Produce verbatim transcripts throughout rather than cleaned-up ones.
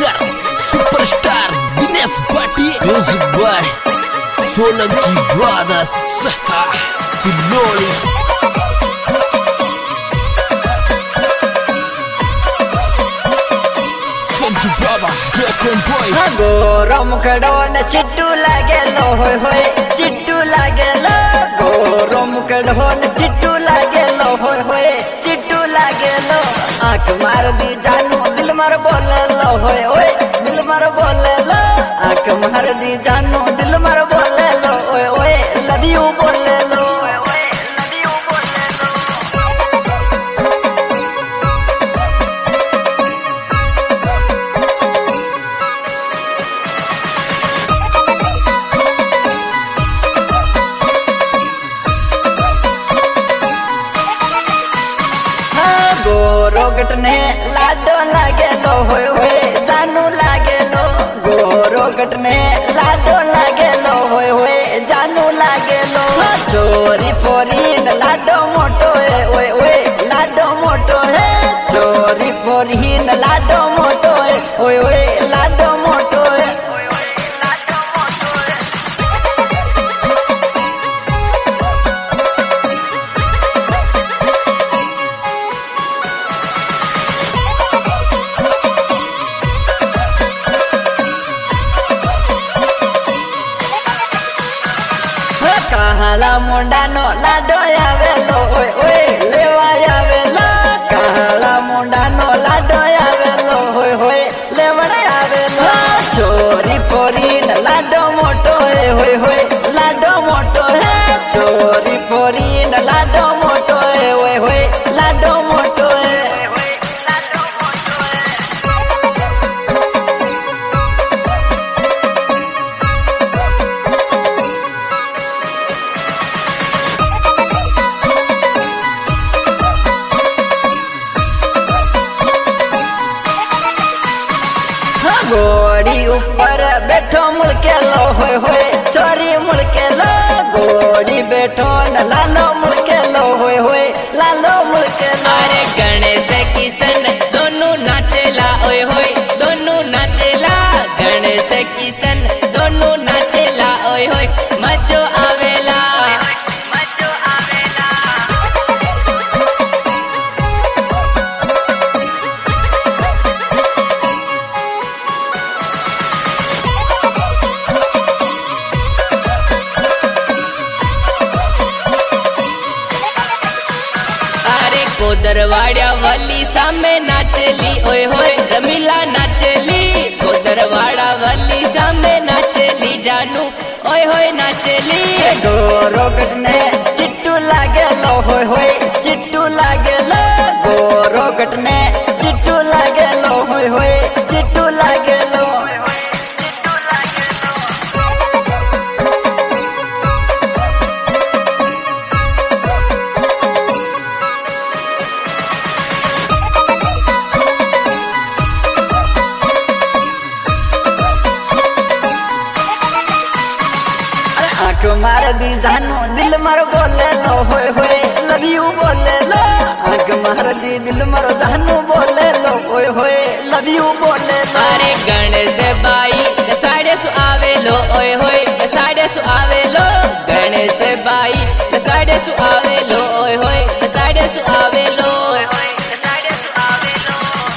Singer superstar Dinesh पाटी, music by Solanki brothers Tilodi. Sanju Baba जयकोन boy गोरम कड़ोन चिट्टू लागे लो होय होय चिट्टू लागे लो गोरम कड़ोन चिट्टू लागे लो होय होय चिट्टू लागे लो आंख मार दी जानू दिल मार बोले लो होय होय दिल मार बोले लो आंख मार दी जानू दिल मार बोले लो होय होय लव यू बोले लो होय होय लव यू बोले लो। गोरोगट ने लाडो लागे लो होय होय जानू लागे लो गोरोगट ने लाडो लागे लो होय होय जानू लागे लो चोरी फोरी लाडो मोटो है ओए ओए लाडो मोटो है चोरी फोरी लाडो मोटो है ओए ओए लाडो मोटो है ओए ओए लाडो मोटो है। काला मुंडा नो लाडो आवेलो ओए ओए लेवा आवेलो काला मुंडा नो लाडो आवेलो होय होय लेवड़ा आवेलो चोरी फोरी न लाडो मोटो है होय होय लाडो मोटो है चोरी फोरी न लाडो मोटो है होय होय लाडो मोटो है होय होय लाडो मोटो है। गोड़ी ऊपर बैठो मुड़के लो होय होय चोरी मुड़के लो गोड़ी बैठो न लालो मुड़के लो होय होय लालो मुड़के लो। अरे गणेश किशन दोनों नाचेला ओए होय दोनों नाचेला गणेश किशन दोनों नाचेला ओए होय मजो आवेला मजो आवेला। कोदरवाड़ा वाली सामे नाचली ओए होए रमीला नाचली कोदरवाड़ा वाली सामे नाचली जानू ओए होए नाचली। गोरोगट ने चिट्टू लागे लो होय होय चिट्टू लागे लो गोरोगट ने चिट्टू लागे लो होय होय चिट्टू लागे लो होय होय चिट्टू लागे लो। आंख मार दी जानू दिल मार बोले लो होय होय लव यू बोले लो आंख मार दी दिल मार जानू बोले लो होय होय लव यू बोले लो। अरे गणेश बाई साड़े सु आवे लो ओए होय साड़े सु आवे लो गणेश बाई साड़े सु आवे लो ओए होय साड़े सु आवे लो ओए होय साड़े सु आवे लो।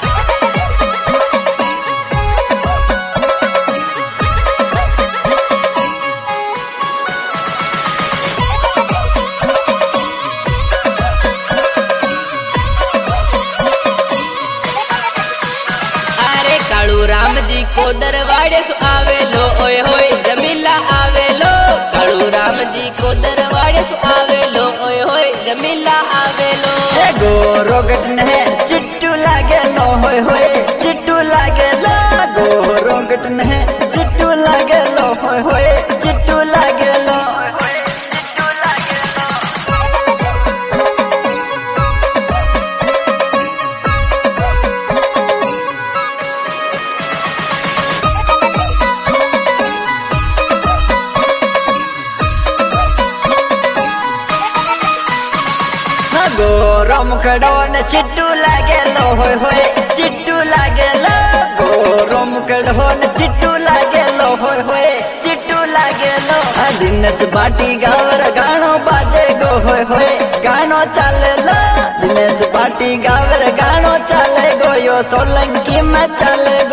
कालू राम जी को दरवाड़े सु आवे लो ओए होए जमीला आवे लो कालू राम जी को दरवाड़े सु आवे लो ओए होए जमीला आवे लो। गोरोगट ने चिट्टू लागे लो होय होय चिट्टू लागे लो गोरोगट ने चिट्टू लागे लो होय होय चिट्टू लागे लो होय होय चिट्टू लागे लो। गोरम कड़ोन चिट्टू लागे लो होय होय चिट्टू लागे लो गोरम हो न चिट्टू लागेलो होय होय चिट्टू लागेलो दिनेश पाटी गावर गाणो बाजे गो होय होय गाणो चालेलो दिनेश पाटी गावर गाणो चाले गो यो सोलंकी में चाले